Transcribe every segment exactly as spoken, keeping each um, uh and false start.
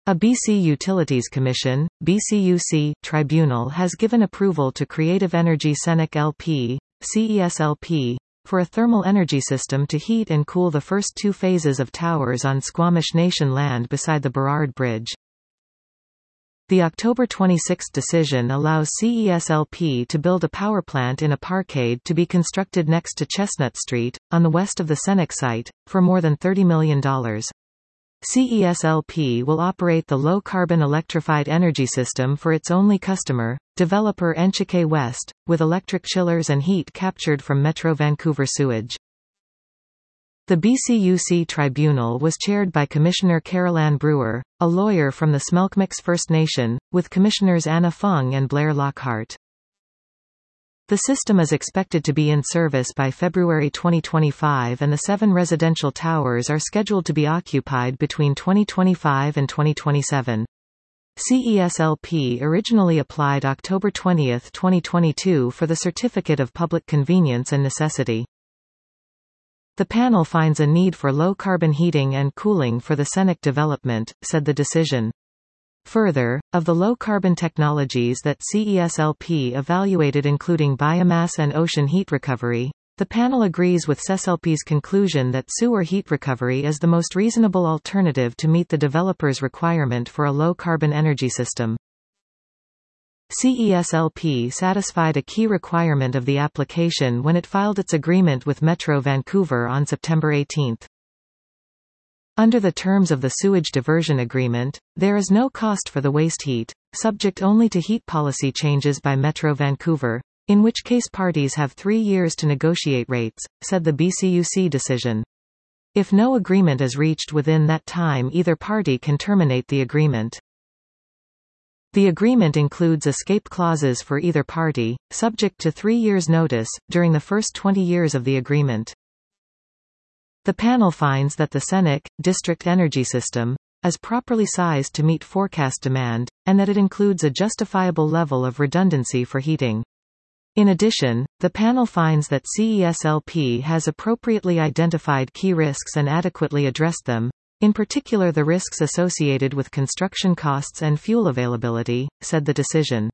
A B C Utilities Commission (B C U C) tribunal has given approval to Creative Energy Senec L P, C E S L P, for a thermal energy system to heat and cool the first two phases of towers on Squamish Nation land beside the Burrard Bridge. The October twenty-sixth decision allows C E S L P to build a power plant in a parkade to be constructed next to Chestnut Street, on the west of the Senec site, for more than thirty million dollars. C E S L P will operate the low-carbon electrified energy system for its only customer, developer Enchike West, with electric chillers and heat captured from Metro Vancouver sewage. The B C U C tribunal was chaired by Commissioner Carol-Ann Brewer, a lawyer from the Smelkmix First Nation, with Commissioners Anna Fung and Blair Lockhart. The system is expected to be in service by February twenty twenty-five, and the seven residential towers are scheduled to be occupied between twenty twenty-five and twenty twenty-seven. C E S L P originally applied October twentieth, twenty twenty-two for the Certificate of Public Convenience and Necessity. The panel finds a need for low-carbon heating and cooling for the Senec development, said the decision. Further, of the low-carbon technologies that C E S L P evaluated including biomass and ocean heat recovery, the panel agrees with C E S L P's conclusion that sewer heat recovery is the most reasonable alternative to meet the developer's requirement for a low-carbon energy system. C E S L P satisfied a key requirement of the application when it filed its agreement with Metro Vancouver on September eighteenth. Under the terms of the Sewage Diversion Agreement, there is no cost for the waste heat, subject only to heat policy changes by Metro Vancouver, in which case parties have three years to negotiate rates, said the B C U C decision. If no agreement is reached within that time, either party can terminate the agreement. The agreement includes escape clauses for either party, subject to three years' notice, during the first twenty years of the agreement. The panel finds that the Senec district energy system is properly sized to meet forecast demand, and that it includes a justifiable level of redundancy for heating. In addition, the panel finds that C E S L P has appropriately identified key risks and adequately addressed them, in particular the risks associated with construction costs and fuel availability, said the decision.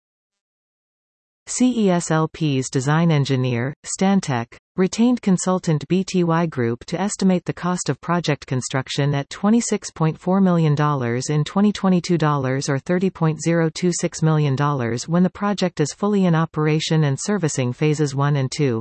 C E S L P's design engineer, Stantec, retained consultant B T Y Group to estimate the cost of project construction at twenty-six point four million dollars in twenty twenty-two dollars or thirty point zero two six million dollars when the project is fully in operation and servicing phases one and two.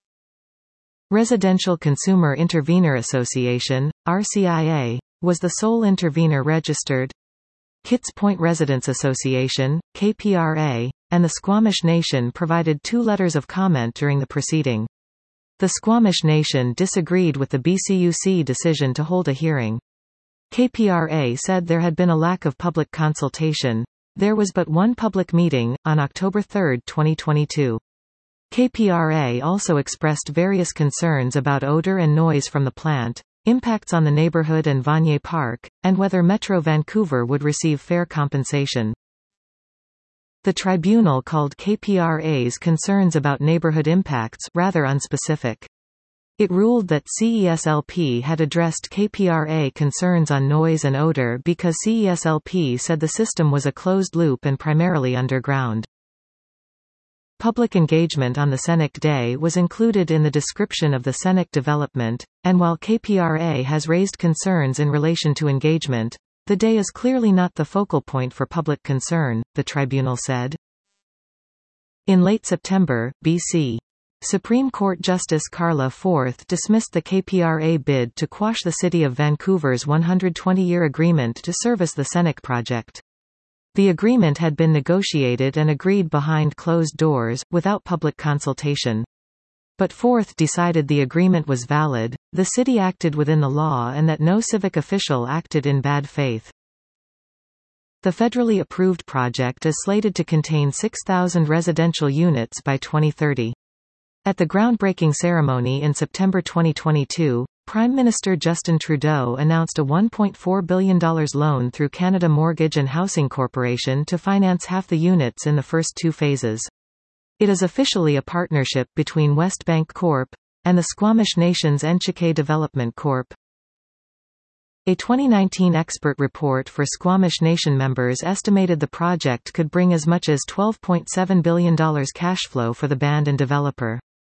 Residential Consumer Intervenor Association, R C I A, was the sole intervenor registered. Kitts Point Residents Association, K P R A, and the Squamish Nation provided two letters of comment during the proceeding. The Squamish Nation disagreed with the B C U C decision to hold a hearing. K P R A said there had been a lack of public consultation. There was but one public meeting, on October third, twenty twenty-two. K P R A also expressed various concerns about odor and noise from the plant, impacts on the neighborhood and Vanier Park, and whether Metro Vancouver would receive fair compensation. The tribunal called K P R A's concerns about neighborhood impacts rather unspecific. It ruled that C E S L P had addressed K P R A concerns on noise and odor because C E S L P said the system was a closed loop and primarily underground. Public engagement on the Senec Day was included in the description of the Senec development, and while K P R A has raised concerns in relation to engagement, the day is clearly not the focal point for public concern, the tribunal said. In late September, B C Supreme Court Justice Carla Forth dismissed the K P R A bid to quash the City of Vancouver's one hundred twenty year agreement to service the Senec project. The agreement had been negotiated and agreed behind closed doors, without public consultation. But Forth decided the agreement was valid, the city acted within the law and that no civic official acted in bad faith. The federally approved project is slated to contain six thousand residential units by twenty thirty. At the groundbreaking ceremony in September twenty twenty-two, Prime Minister Justin Trudeau announced a one point four billion dollars loan through Canada Mortgage and Housing Corporation to finance half the units in the first two phases. It is officially a partnership between Westbank Corp and the Squamish Nation's Enchike Development Corp. A twenty nineteen expert report for Squamish Nation members estimated the project could bring as much as twelve point seven billion dollars cash flow for the band and developer.